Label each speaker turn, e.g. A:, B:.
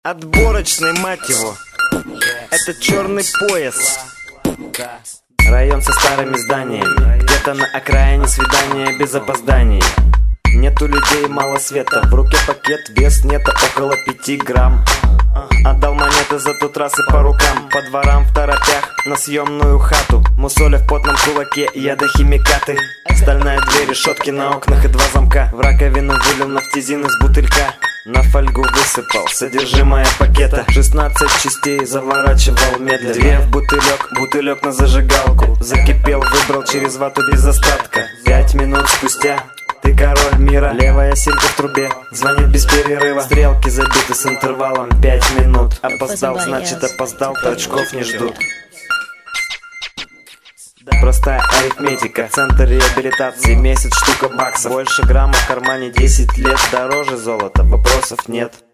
A: Отборочный, мать его. Это черный пояс. Район со старыми зданиями. Где-то на окраине свидания без опозданий. Нету людей, мало света. В руке пакет, вес нету около 5 грамм. Отдал монеты за тот раз и по рукам. По дворам в торопях на съемную хату. Мусоля в потном кулаке, ядохимикаты. Стальная дверь, решетки на окнах и 2 замка. В раковину вылил нафтизин из бутылька. На фольгу высыпал содержимое пакета. 16 частей заворачивал медленно. 2 в бутылек, бутылек на зажигалку. Закипел, выбрал через вату без остатка. 5 минут спустя ты король мира. Левая симка в трубе, звонит без перерыва. Стрелки забиты с интервалом 5 минут. Опоздал, значит опоздал, точков не ждут. Простая арифметика, центр реабилитации. Месяц штука баксов. Больше грамма в кармане 10 лет. Дороже золота, вопросов нет.